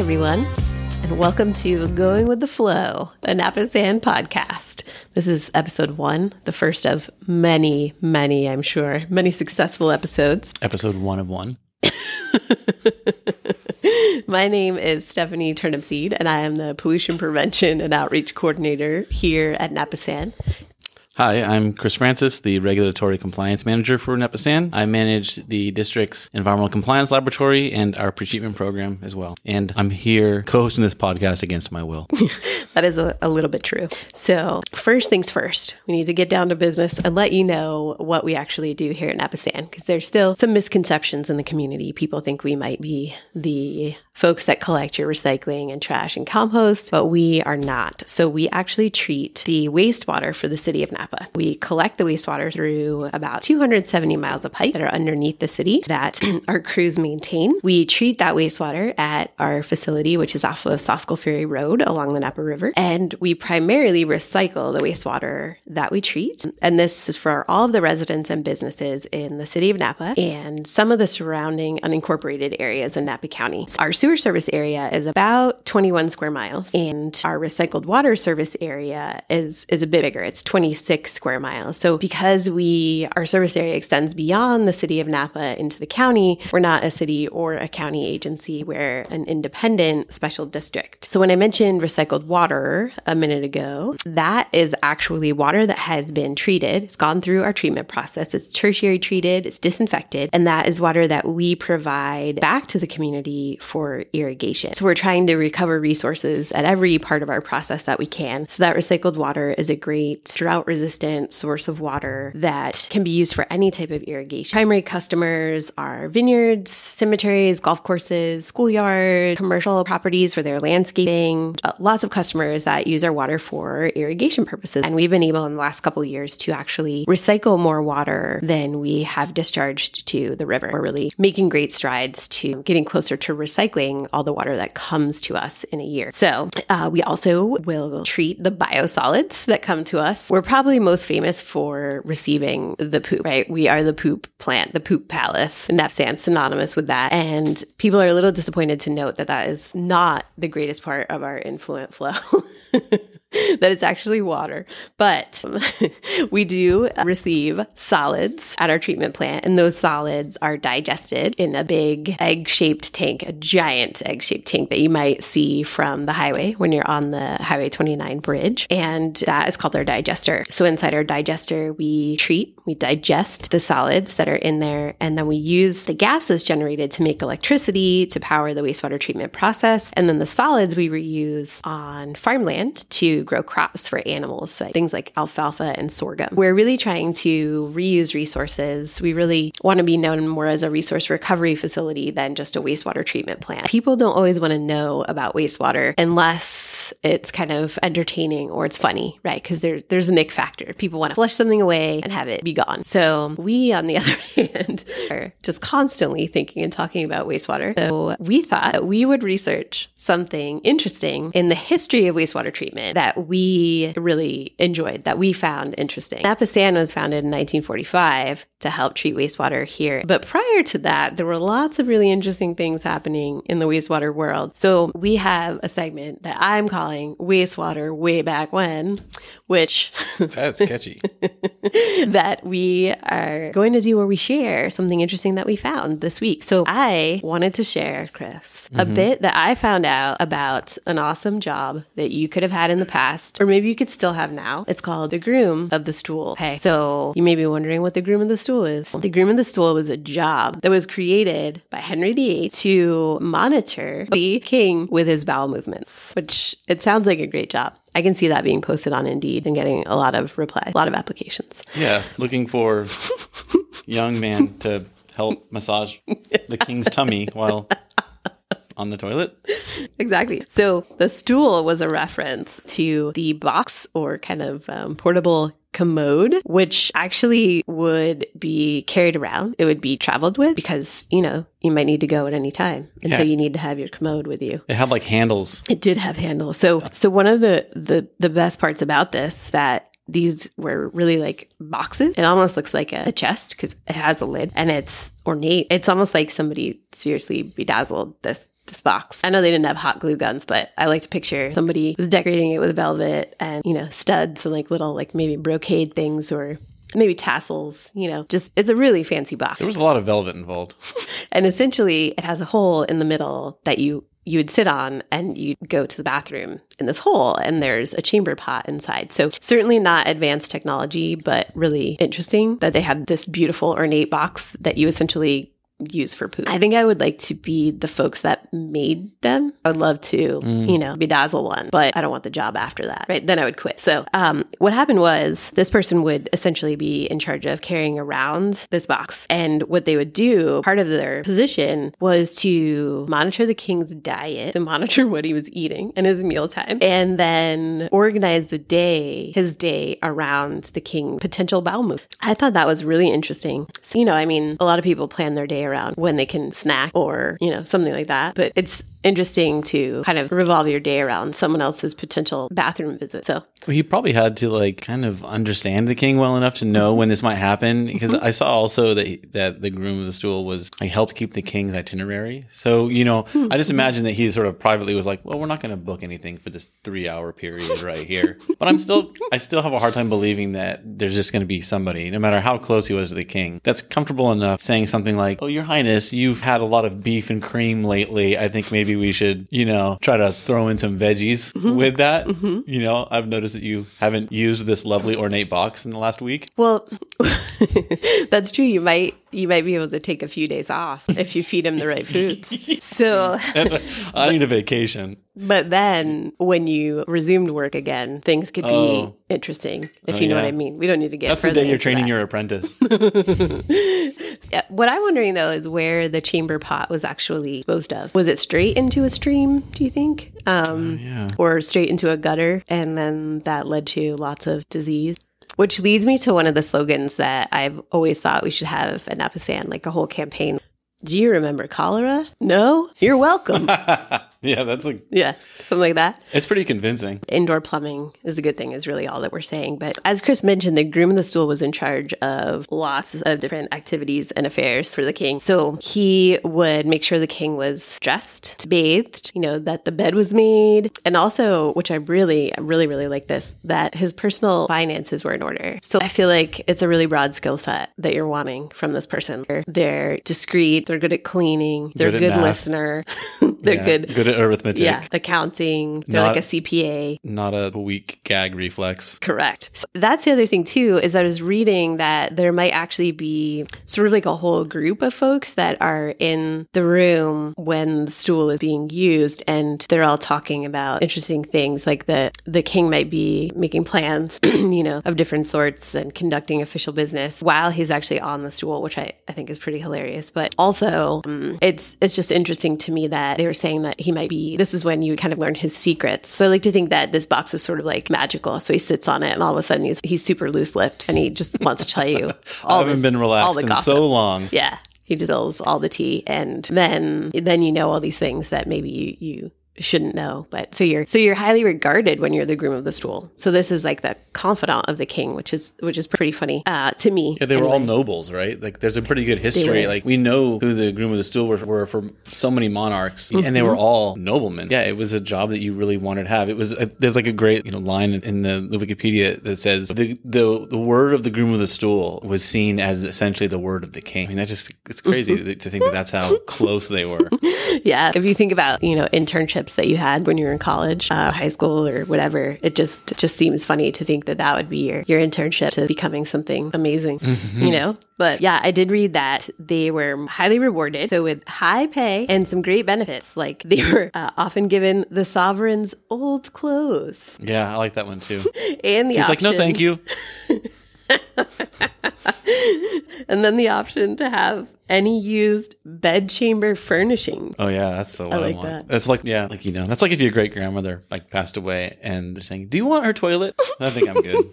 everyone, and welcome to Going with the Flow, a Napasan podcast. This is episode 1, the first of many, I'm sure, many successful episodes. Episode 1 of 1. My name is Stephanie Turnipseed, and I am the Pollution Prevention and Outreach Coordinator here at Napasan. Hi, I'm Chris Francis, the Regulatory Compliance Manager for Napasan. I manage the district's Environmental Compliance Laboratory and our pretreatment program as well. And I'm here co-hosting this podcast against my will. That is a little bit true. So first things first, we need to get down to business and let you know what we actually do here at Napasan, because there's still some misconceptions in the community. People think we might be the folks that collect your recycling and trash and compost, but we are not. So we actually treat the wastewater for the city of Napa. We collect the wastewater through about 270 miles of pipe that are underneath the city that our crews maintain. We treat that wastewater at our facility, which is off of Soskel Ferry Road along the Napa River. And we primarily recycle the wastewater that we treat. And this is for all of the residents and businesses in the city of Napa and some of the surrounding unincorporated areas in Napa County. So our sewer service area is about 21 square miles, and our recycled water service area is a bit bigger. It's 26 square miles. So because our service area extends beyond the city of Napa into the county, we're not a city or a county agency. We're an independent special district. So when I mentioned recycled water a minute ago, that is actually water that has been treated. It's gone through our treatment process. It's tertiary treated, it's disinfected, and that is water that we provide back to the community for irrigation. So we're trying to recover resources at every part of our process that we can. So that recycled water is a great drought-resistant source of water that can be used for any type of irrigation. Primary customers are vineyards, cemeteries, golf courses, schoolyard, commercial properties for their landscaping. Lots of customers that use our water for irrigation purposes. And we've been able in the last couple of years to actually recycle more water than we have discharged to the river. We're really making great strides to getting closer to recycling all the water that comes to us in a year. So we also will treat the biosolids that come to us. We're probably most famous for receiving the poop, right? We are the poop plant, the poop palace, and Napasan's synonymous with that. And people are a little disappointed to note that that is not the greatest part of our influent flow. That it's actually water. But we do receive solids at our treatment plant, and those solids are digested in a big egg-shaped tank, a giant egg-shaped tank that you might see from the highway when you're on the Highway 29 bridge. And that is called our digester. So inside our digester, we digest the solids that are in there, and then we use the gases generated to make electricity to power the wastewater treatment process. And then the solids we reuse on farmland to grow crops for animals, so things like alfalfa and sorghum. We're really trying to reuse resources. We really want to be known more as a resource recovery facility than just a wastewater treatment plant. People don't always want to know about wastewater unless it's kind of entertaining or it's funny, right? Because there's an ick factor. People want to flush something away and have it be gone. So we, on the other hand, are just constantly thinking and talking about wastewater. So we thought that we would research something interesting in the history of wastewater treatment that we really enjoyed, that we found interesting. Napasan was founded in 1945 to help treat wastewater here. But prior to that, there were lots of really interesting things happening in the wastewater world. So we have a segment that I'm calling Wastewater Way Back When, which... That's catchy. that we are going to do where we share something interesting that we found this week. So I wanted to share, Chris, a bit that I found out about an awesome job that you could have had in the past, or maybe you could still have now. It's called the Groom of the Stool. Okay, so you may be wondering what the Groom of the Stool is. The Groom of the Stool was a job that was created by Henry VIII to monitor the king with his bowel movements, which it sounds like a great job. I can see that being posted on Indeed and getting a lot of replies, a lot of applications. Yeah, looking for young man to help massage the king's tummy while on the toilet. Exactly. So the stool was a reference to the box or kind of portable commode, which actually would be carried around. It would be traveled with because, you know, you might need to go at any time. And so you need to have your commode with you. It had like handles. It did have handles. So one of the best parts about this that these were really like boxes. It almost looks like a chest because it has a lid and it's ornate. It's almost like somebody seriously bedazzled this this box. I know they didn't have hot glue guns, but I like to picture somebody was decorating it with velvet and, studs and like little like maybe brocade things or maybe tassels, just it's a really fancy box. There was a lot of velvet involved. And essentially it has a hole in the middle that you would sit on and you'd go to the bathroom in this hole and there's a chamber pot inside. So certainly not advanced technology, but really interesting that they have this beautiful ornate box that you essentially use for poop. I think I would like to be the folks that made them. I would love to, bedazzle one, but I don't want the job after that, right? Then I would quit. So what happened was this person would essentially be in charge of carrying around this box. And what they would do, part of their position was to monitor the king's diet, to monitor what he was eating and his mealtime, and then organize his day around the king's potential bowel move. I thought that was really interesting. So, a lot of people plan their day around when they can snack or, something like that. But it's interesting to kind of revolve your day around someone else's potential bathroom visit. So he probably had to kind of understand the king well enough to know when this might happen, because I saw also that the groom of the stool was helped keep the king's itinerary. So, I just imagine that he sort of privately was like, well, we're not going to book anything for this 3-hour period right here. But I still have a hard time believing that there's just going to be somebody, no matter how close he was to the king, that's comfortable enough saying something like, oh, Your Highness, you've had a lot of beef and cream lately. I think maybe we should, try to throw in some veggies with that. I've noticed that you haven't used this lovely ornate box in the last week. Well, that's true. You might be able to take a few days off if you feed him the right foods. So that's right. I need a vacation. But then when you resumed work again, things could be interesting, if you know what I mean. We don't need to get further. That's the day you're training your apprentice. Yeah. What I'm wondering, though, is where the chamber pot was actually disposed of. Was it straight into a stream, do you think? Or straight into a gutter? And then that led to lots of disease? Which leads me to one of the slogans that I've always thought we should have at Neposan, like a whole campaign. Do you remember cholera? No? You're welcome. Yeah, something like that. It's pretty convincing. Indoor plumbing is a good thing is really all that we're saying. But as Chris mentioned, the groom of the stool was in charge of lots of different activities and affairs for the king. So he would make sure the king was dressed, bathed, that the bed was made. And also, which I really, really like this, that his personal finances were in order. So I feel like it's a really broad skill set that you're wanting from this person. They're discreet. They're good at cleaning. They're a good listener. They're good at arithmetic. Yeah, accounting. They're like a CPA. Not a weak gag reflex. Correct. So that's the other thing, too, is I was reading that there might actually be sort of like a whole group of folks that are in the room when the stool is being used, and they're all talking about interesting things, like the king might be making plans, of different sorts and conducting official business while he's actually on the stool, which I think is pretty hilarious. But also, it's just interesting to me that they were saying that this is when you kind of learn his secrets. So I like to think that this box was sort of like magical. So he sits on it and all of a sudden he's super loose-lipped and he just wants to tell you I haven't been relaxed in so long. Yeah. He just spills all the tea. And then all these things that maybe you shouldn't know. But so you're highly regarded when you're the groom of the stool. So this is like the confidant of the king, which is pretty funny to me. Yeah, they were all nobles, right? Like there's a pretty good history. Like we know who the groom of the stool were for so many monarchs, and they were all noblemen. Yeah, it was a job that you really wanted to have. It was there's like a great line in the Wikipedia that says the word of the groom of the stool was seen as essentially the word of the king. I mean, it's crazy to think that that's how close they were. Yeah, if you think about internships that you had when you were in college, high school or whatever, it just seems funny to think that would be your internship to becoming something amazing, But yeah, I did read that they were highly rewarded, so with high pay and some great benefits. Like they were often given the sovereign's old clothes. Yeah, I like that one too. And the option, like, no, thank you. And then the option to have any used bedchamber furnishing. Oh yeah, that's the one I like want. That. That's that's like if your great grandmother passed away and they're saying, "Do you want her toilet?" I think I'm good.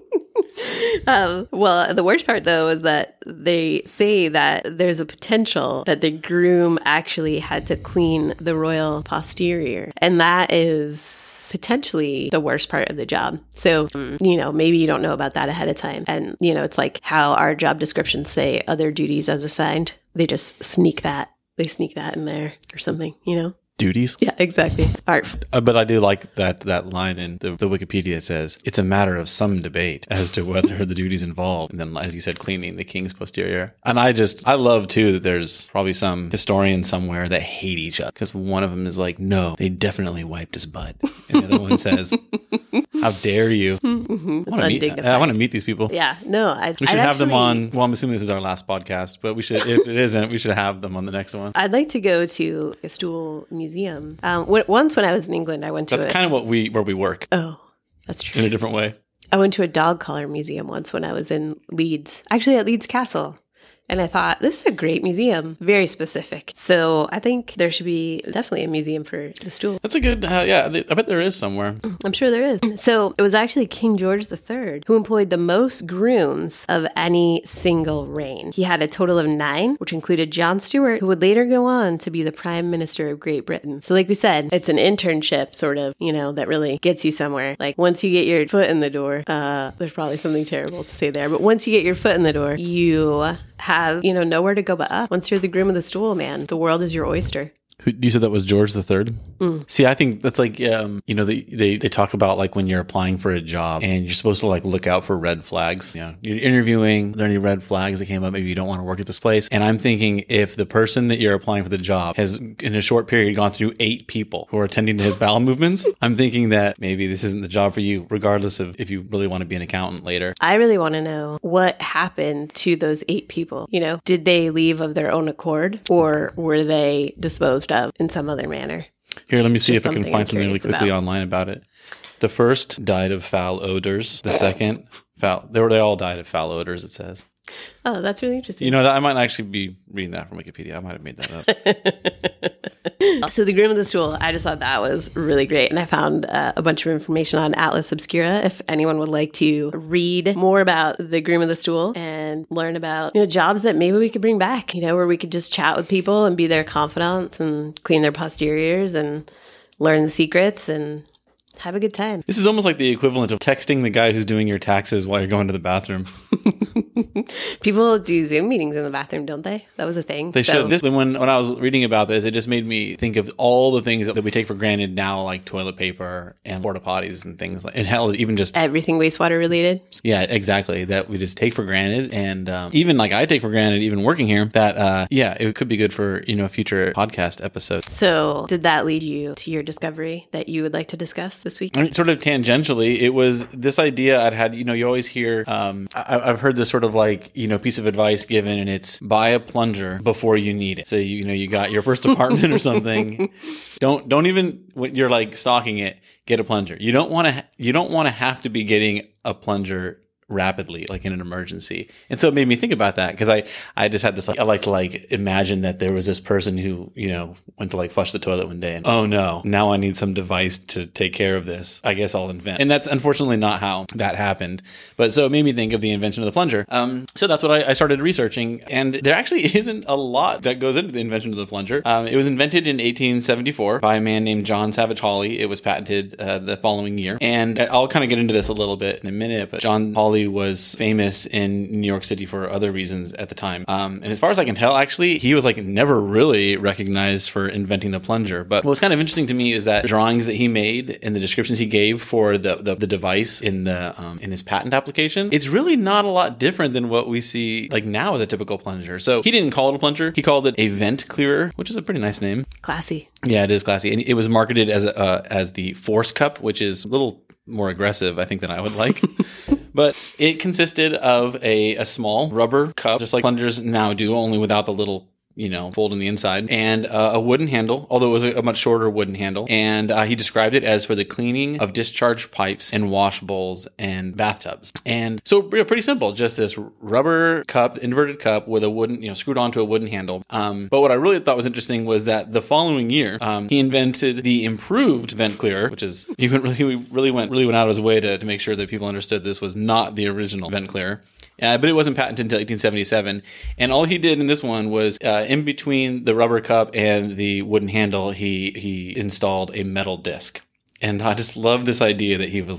Well, the worst part though is that they say that there's a potential that the groom actually had to clean the royal posterior, and that is potentially the worst part of the job. So, maybe you don't know about that ahead of time. And, it's like how our job descriptions say other duties as assigned. They just sneak that. They sneak that in there or something, duties. Yeah, exactly. It's art. But I do like that line in the Wikipedia. It says, it's a matter of some debate as to whether the duties involved. And then, as you said, cleaning the king's posterior. And I love, too, that there's probably some historian somewhere that hate each other. Because one of them is like, no, they definitely wiped his butt. And the other one says, how dare you? I want to meet these people. Yeah, no. We should have them on. Well, I'm assuming this is our last podcast, but we should. If it isn't, we should have them on the next one. I'd like to go to a stool museum. Once when I was in England, I went to. That's kind of where we work. Oh, that's true. In a different way. I went to a dog collar museum once when I was in Leeds, actually at Leeds Castle. And I thought, this is a great museum, very specific. So I think there should be definitely a museum for the stool. That's a good, I bet there is somewhere. I'm sure there is. So it was actually King George III who employed the most grooms of any single reign. He had a total of 9, which included John Stewart, who would later go on to be the Prime Minister of Great Britain. So like we said, it's an internship sort of, that really gets you somewhere. Like once you get your foot in the door, there's probably something terrible to say there, but once you get your foot in the door, you have, nowhere to go but up. Once you're the groom of the stool, man, the world is your oyster. You said that was George III? See, I think that's like, they talk about like when you're applying for a job and you're supposed to like look out for red flags. You're interviewing. Are there any red flags that came up? Maybe you don't want to work at this place. And I'm thinking if the person that you're applying for the job has in a short period gone through 8 people who are attending to his bowel movements, I'm thinking that maybe this isn't the job for you, regardless of if you really want to be an accountant later. I really want to know what happened to those 8 people. Did they leave of their own accord or were they disposed of in some other manner? Here, let me see if I can find something really quickly online about it. The first died of foul odors. The second, they all died of foul odors, it says. Oh, that's really interesting. I might actually be reading that from Wikipedia. I might have made that up. So the groom of the stool, I just thought that was really great. And I found a bunch of information on Atlas Obscura if anyone would like to read more about the groom of the stool and learn about jobs that maybe we could bring back, where we could just chat with people and be their confidant and clean their posteriors and learn the secrets and have a good time. This is almost like the equivalent of texting the guy who's doing your taxes while you're going to the bathroom. People do Zoom meetings in the bathroom, don't they? That was a thing. They should. When I was reading about this, it just made me think of all the things that we take for granted now, like toilet paper and porta potties and things like, and hell, even just everything wastewater related. Yeah, exactly. That we just take for granted, and even like I take for granted, even working here. That it could be good for a future podcast episode. So, did that lead you to your discovery that you would like to discuss this week? I mean, sort of tangentially, it was this idea I'd had. You always hear. I've heard this sort of like piece of advice given, and it's buy a plunger before you need it. So you got your first apartment or something. Don't even when you're like stocking it, get a plunger. You don't want to have to be getting a plunger rapidly, like in an emergency. And so it made me think about that because I just had this I like to like imagine that there was this person who went to like flush the toilet one day and oh no, now I need some device to take care of this. I guess I'll invent. And that's unfortunately not how that happened. But so it made me think of the invention of the plunger. So that's what I started researching, and there actually isn't a lot that goes into the invention of the plunger. It was invented in 1874 by a man named John Savage Hawley. It was patented the following year, and I'll kind of get into this a little bit in a minute. But John Hawley was famous in New York City for other reasons at the time. And as far as I can tell, actually, he was like never really recognized for inventing the plunger. But what's kind of interesting to me is that the drawings that he made and the descriptions he gave for the device in his patent application, it's really not a lot different than what we see like now as a typical plunger. So he didn't call it a plunger. He called it a vent clearer, which is a pretty nice name. Classy. Yeah, it is classy. And it was marketed as the Force Cup, which is a little more aggressive, I think, than I would like. But it consisted of a small rubber cup, just like plungers now do, only without the little fold on the inside, and a wooden handle, although it was a much shorter wooden handle. And he described it as for the cleaning of discharge pipes and wash bowls and bathtubs. And so pretty simple, just this rubber cup, inverted cup with a wooden, screwed onto a wooden handle. But what I really thought was interesting was that the following year, he invented the improved vent clearer, which is, he really went out of his way to make sure that people understood this was not the original vent clearer. But it wasn't patented until 1877. And all he did in this one was, in between the rubber cup and the wooden handle, he installed a metal disc. And I just love this idea that he was like,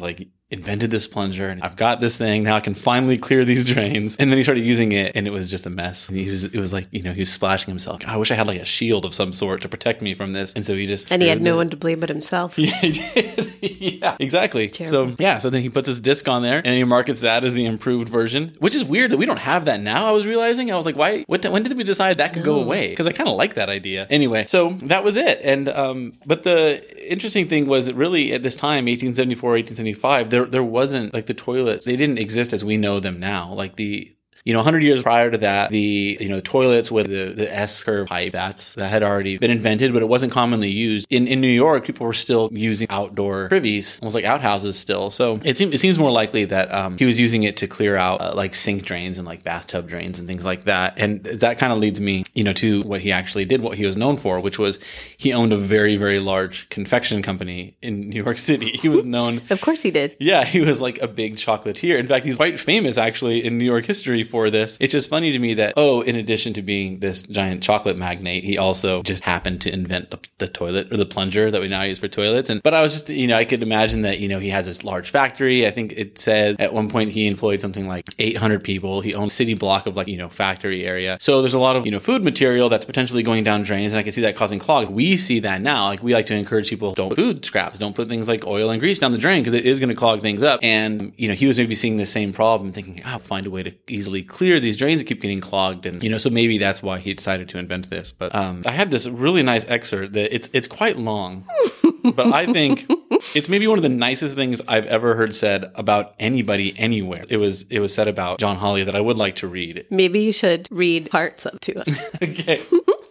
invented this plunger and I've got this thing. Now I can finally clear these drains. And then he started using it and it was just a mess. And it was like, he was splashing himself. I wish I had like a shield of some sort to protect me from this. And so he just... And he had no one to blame but himself. Yeah, he did. Yeah, exactly. Terrible. So then he puts his disc on there and he markets that as the improved version, which is weird that we don't have that now. I was realizing, I was like, when did we decide that could go away? Because I kind of like that idea. Anyway, so that was it. And but the interesting thing was really at this time, 1874, 1875, there wasn't like the toilets. They didn't exist as we know them now. Like 100 years prior to that, the toilets with the S-curve pipe, that had already been invented, but it wasn't commonly used. In New York, people were still using outdoor privies, almost like outhouses still. So it seems more likely that he was using it to clear out like sink drains and like bathtub drains and things like that. And that kind of leads me, to what he actually did, what he was known for, which was he owned a very, very large confection company in New York City. He was known... Of course he did. Yeah, he was like a big chocolatier. In fact, he's quite famous actually in New York history for this. It's just funny to me that, in addition to being this giant chocolate magnate, he also just happened to invent the toilet or the plunger that we now use for toilets. But I was just, I could imagine that, he has this large factory. I think it said at one point he employed something like 800 people. He owned a city block of factory area. So there's a lot of, food material that's potentially going down drains. And I can see that causing clogs. We see that now. Like we like to encourage people, don't put food scraps, don't put things like oil and grease down the drain because it is going to clog things up. And, he was maybe seeing the same problem thinking, I'll find a way to easily clear these drains that keep getting clogged. And, so maybe that's why he decided to invent this. But I had this really nice excerpt that it's quite long, but I think it's maybe one of the nicest things I've ever heard said about anybody anywhere. It was said about John Hawley that I would like to read. Maybe you should read parts of to us. Okay.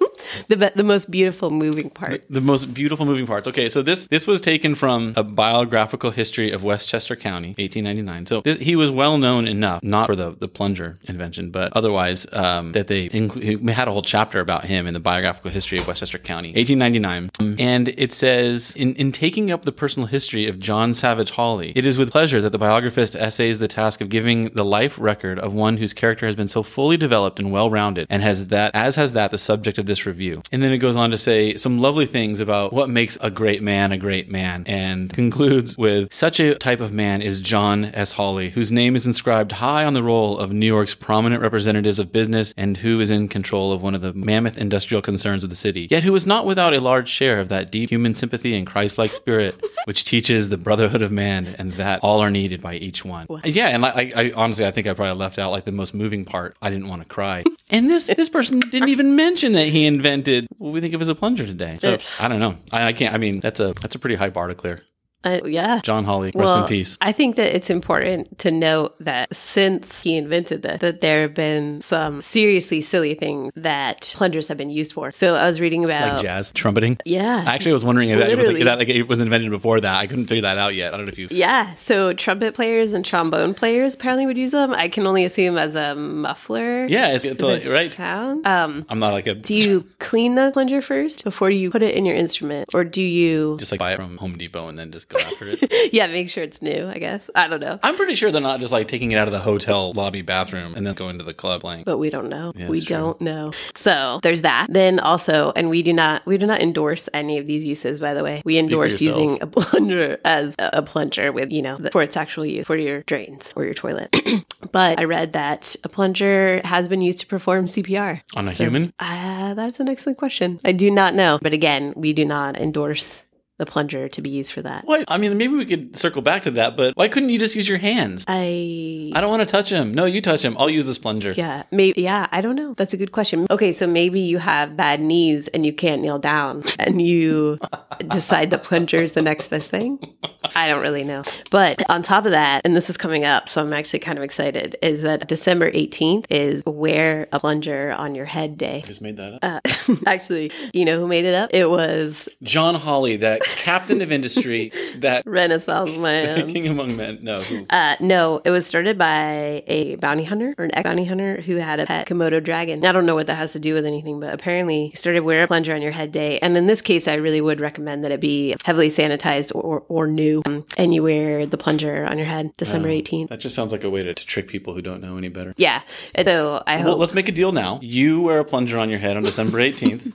The most beautiful moving parts. The most beautiful moving parts. Okay, so this was taken from a biographical history of Westchester County, 1899. So he was well known enough, not for the plunger invention, but otherwise that they had a whole chapter about him in the biographical history of Westchester County, 1899. And it says, in taking up the personal history of John Savage Hawley, it is with pleasure that the biographist essays the task of giving the life record of one whose character has been so fully developed and well-rounded, and has that the subject of this review. And then it goes on to say some lovely things about what makes a great man, and concludes with, such a type of man is John S. Hawley, whose name is inscribed high on the roll of New York's prominent representatives of business, and who is in control of one of the mammoth industrial concerns of the city, yet who is not without a large share of that deep human sympathy and Christ-like spirit which teaches the brotherhood of man, and that all are needed by each one. What? Yeah, and I honestly, I think I probably left out like the most moving part. I didn't want to cry. And this person didn't even mention that he invented what we think of as a plunger today. So I don't know. I can't. I mean, that's a pretty high bar to clear. Yeah. John Hawley, rest in peace. I think that it's important to note that since he invented this, that there have been some seriously silly things that plungers have been used for. So I was reading about... Like jazz, trumpeting? Yeah. Actually, I was wondering if it was invented before that. I couldn't figure that out yet. I don't know if you... Yeah. So trumpet players and trombone players apparently would use them. I can only assume as a muffler. Yeah, it's like, right? Sound. I'm not like a... Do you clean the plunger first before you put it in your instrument? Or do you... Just like buy it from Home Depot and then just go after it? Yeah, make sure it's new, I guess. I don't know. I'm pretty sure they're not just like taking it out of the hotel lobby bathroom and then going to the club playing. But we don't know. Yeah, we don't know. So there's that. Then also, and we do not endorse any of these uses, by the way. We endorse using a plunger as a plunger with, for its actual use for your drains or your toilet. But I read that a plunger has been used to perform CPR. On a human? That's an excellent question. I do not know. But again, we do not endorse the plunger to be used for that. What? I mean, maybe we could circle back to that, but why couldn't you just use your hands? I don't want to touch him. No, you touch him. I'll use this plunger. Yeah, maybe. Yeah, I don't know. That's a good question. Okay, so maybe you have bad knees and you can't kneel down and you decide the plunger is the next best thing. I don't really know. But on top of that, and this is coming up, so I'm actually kind of excited, is that December 18th is Wear a Plunger on Your Head Day. Just made that up. Actually, you know who made it up? It was John Hawley, that captain of industry, that Renaissance man. King among men. No. No, it was started by a bounty hunter or an ex-bounty hunter who had a pet Komodo dragon. I don't know what that has to do with anything, but apparently he started Wear a Plunger on Your Head Day. And in this case, I really would recommend that it be heavily sanitized or new. you, and you wear the plunger on your head December 18th. That just sounds like a way to trick people who don't know any better. Yeah. So I hope. Let's make a deal now. You wear a plunger on your head on December 18th,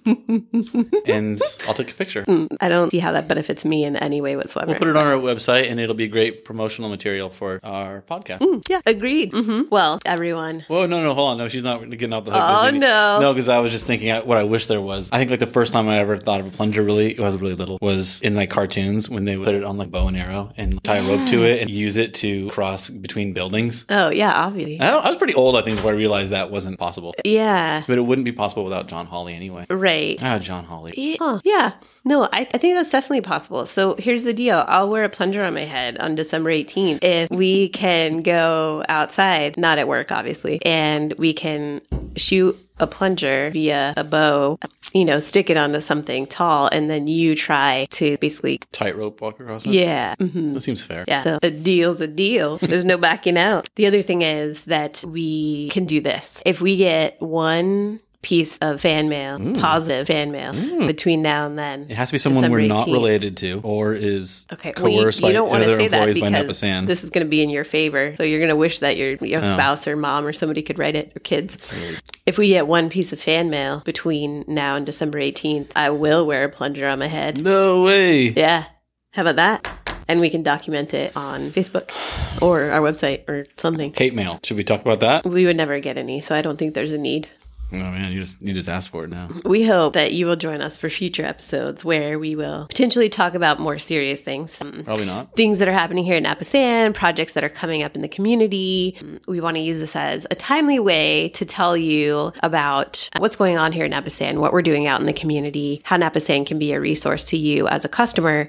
and I'll take a picture. I don't see how that benefits me in any way whatsoever. We'll put it on our website, and it'll be great promotional material for our podcast. Yeah, agreed. Well, everyone. Whoa, no, hold on. No, she's not getting off the hook. Oh, no. No, because I was just thinking what I wish there was. I think like the first time I ever thought of a plunger it was really little, was in like cartoons when they would put it on like bow and arrow and tie a rope to it and use it to cross between buildings. Oh, yeah, obviously. I was pretty old, I think, before I realized that wasn't possible. Yeah. But it wouldn't be possible without John Hawley anyway. Right. John Hawley. Yeah. No, I think that's definitely possible. So here's the deal. I'll wear a plunger on my head on December 18th if we can go outside, not at work, obviously, and we can shoot a plunger via a bow, stick it onto something tall, and then you try to basically tightrope walk across it? Yeah. That seems fair. Yeah. So a deal's a deal. There's no backing out. The other thing is that we can do this. If we get one piece of fan mail, positive fan mail, between now and then. It has to be someone December we're not 18th. Related to or is you coerced by don't want to other say that employees by because Neposan. this is going to be in your favor. So you're going to wish that your spouse or mom or somebody could write it, or kids. If we get one piece of fan mail between now and December 18th, I will wear a plunger on my head. No way. Yeah. How about that? And we can document it on Facebook or our website or something. Hate mail. Should we talk about that? We would never get any, so I don't think there's a need. Oh man, you just asked for it now. We hope that you will join us for future episodes where we will potentially talk about more serious things. Probably not. Things that are happening here in Neposan, projects that are coming up in the community. We want to use this as a timely way to tell you about what's going on here in Neposan, what we're doing out in the community, how Neposan can be a resource to you as a customer.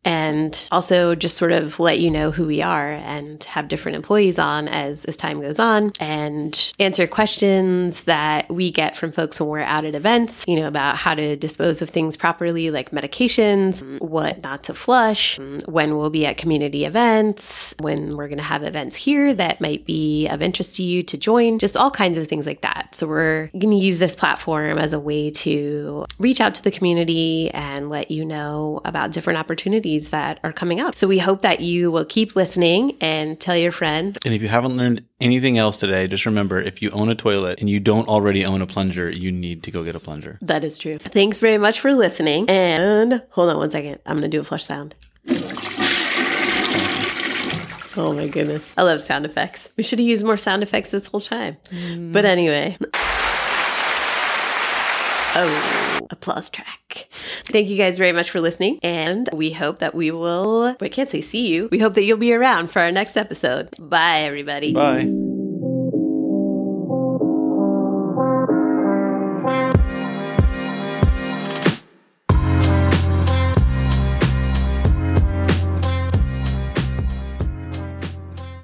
And also just sort of let you know who we are and have different employees on as time goes on, and answer questions that we get from folks when we're out at events, about how to dispose of things properly, like medications, what not to flush, when we'll be at community events, when we're going to have events here that might be of interest to you to join, just all kinds of things like that. So we're going to use this platform as a way to reach out to the community and let you know about different opportunities that are coming up. So we hope that you will keep listening and tell your friend. And if you haven't learned anything else today, just remember, if you own a toilet and you don't already own a plunger, you need to go get a plunger. That is true. Thanks very much for listening. And hold on one second. I'm going to do a flush sound. Oh my goodness. I love sound effects. We should have used more sound effects this whole time. But anyway. Oh, applause track. Thank you guys very much for listening. And we hope that we will, I can't say see you. We hope that you'll be around for our next episode. Bye, everybody. Bye.